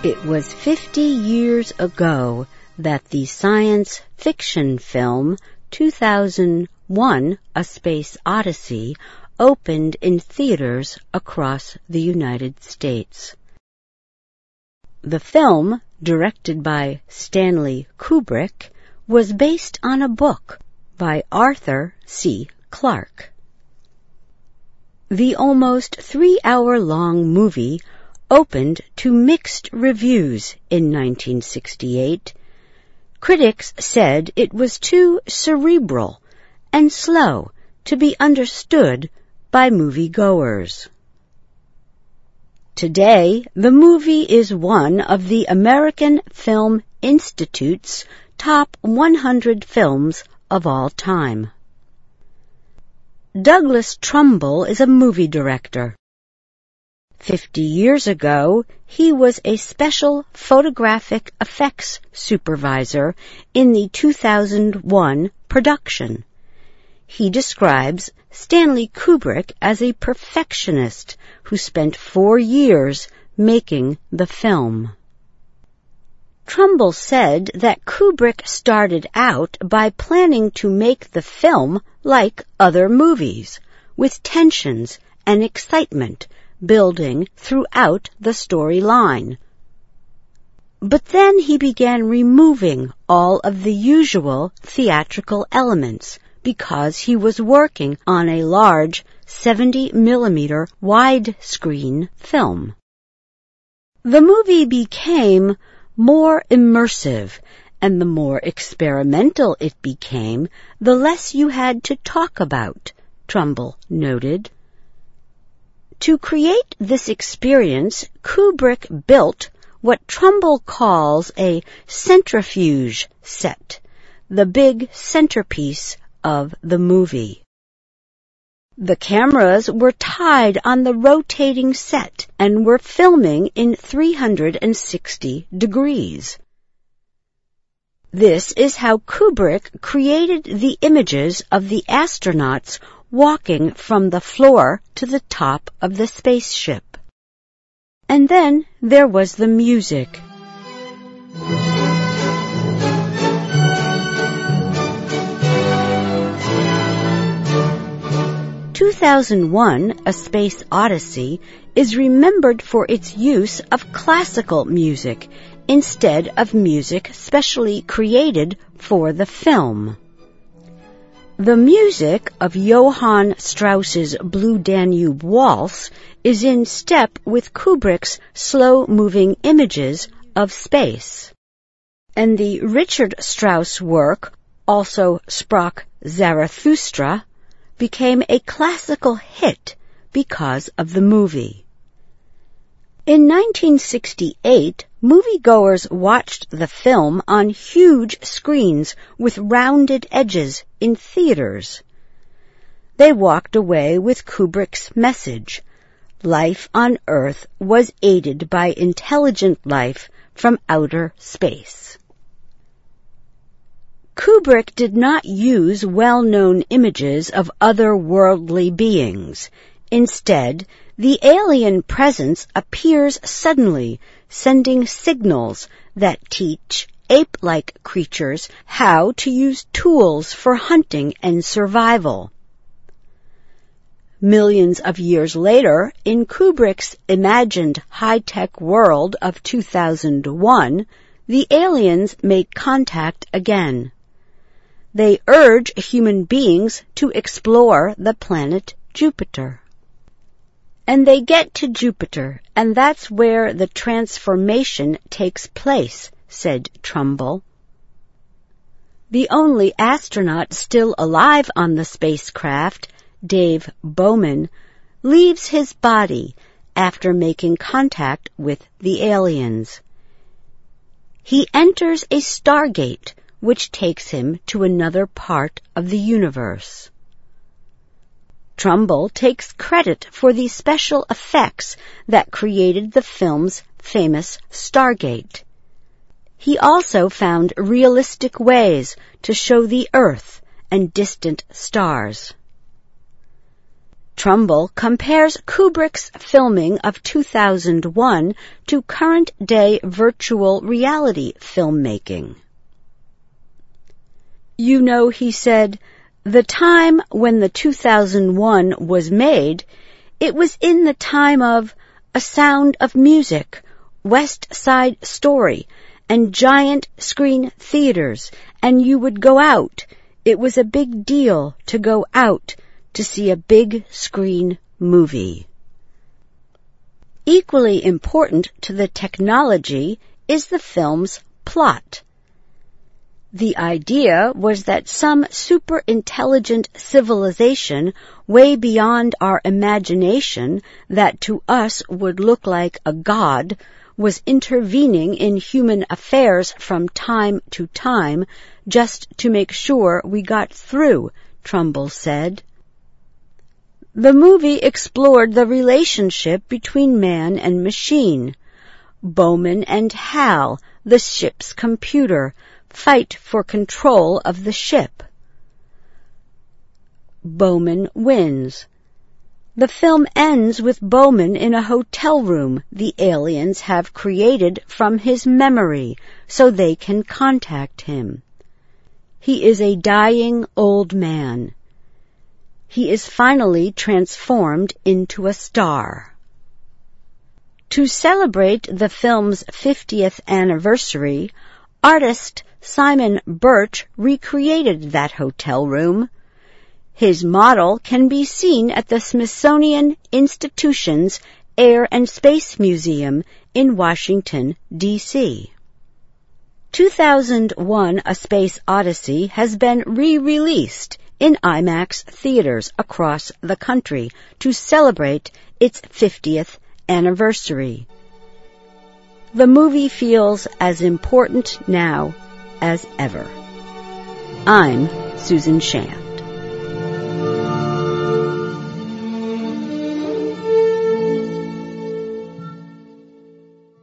It was 50 years ago that the science fiction film 2001: A Space Odyssey opened in theaters across the United States. The film, directed by Stanley Kubrick, was based on a book by Arthur C. Clarke. The almost 3-hour-long movie opened to mixed reviews in 1968. Critics said it was too cerebral and slow to be understood by moviegoers. Today, the movie is one of the American Film Institute's top 100 films of all time. Douglas Trumbull is a movie director. 50 years ago, he was a special photographic effects supervisor in the 2001 production. He describes Stanley Kubrick as a perfectionist who spent 4 years making the film. Trumbull said that Kubrick started out by planning to make the film like other movies, with tensions and excitement building throughout the storyline. But then he began removing all of the usual theatrical elements because he was working on a large 70mm widescreen film. The movie became more immersive, and the more experimental it became, the less you had to talk about, Trumbull noted. To create this experience, Kubrick built what Trumbull calls a centrifuge set, the big centerpiece of the movie. The cameras were tied on the rotating set and were filming in 360 degrees. This is how Kubrick created the images of the astronauts walking from the floor to the top of the spaceship. And then there was the music. "2001: A Space Odyssey" is remembered for its use of classical music instead of music specially created for the film. The music of Johann Strauss's Blue Danube Waltz is in step with Kubrick's slow-moving images of space. And the Richard Strauss work, also Sprach Zarathustra, became a classical hit because of the movie. In 1968, moviegoers watched the film on huge screens with rounded edges in theaters. They walked away with Kubrick's message: life on Earth was aided by intelligent life from outer space. Kubrick did not use well-known images of otherworldly beings. Instead, the alien presence appears suddenly, sending signals that teach ape-like creatures how to use tools for hunting and survival. Millions of years later, in Kubrick's imagined high-tech world of 2001, the aliens make contact again. They urge human beings to explore the planet Jupiter. And they get to Jupiter, and that's where the transformation takes place, said Trumbull. The only astronaut still alive on the spacecraft, Dave Bowman, leaves his body after making contact with the aliens. He enters a stargate, which takes him to another part of the universe. Trumbull takes credit for the special effects that created the film's famous Stargate. He also found realistic ways to show the Earth and distant stars. Trumbull compares Kubrick's filming of 2001 to current-day virtual reality filmmaking. You know, he said, the time when the 2001 was made, it was in the time of A Sound of Music, West Side Story, and giant screen theaters, and you would go out. It was a big deal to go out to see a big screen movie. Equally important to the technology is the film's plot. The idea was that some super-intelligent civilization way beyond our imagination that to us would look like a god was intervening in human affairs from time to time just to make sure we got through, Trumbull said. The movie explored the relationship between man and machine. Bowman and Hal, the ship's computer, fight for control of the ship. Bowman wins. The film ends with Bowman in a hotel room the aliens have created from his memory so they can contact him. He is a dying old man. He is finally transformed into a star. To celebrate the film's 50th anniversary, artist Simon Birch recreated that hotel room. His model can be seen at the Smithsonian Institution's Air and Space Museum in Washington, D.C. 2001: A Space Odyssey has been re-released in IMAX theaters across the country to celebrate its 50th anniversary. The movie feels as important now as ever. I'm Susan Shand.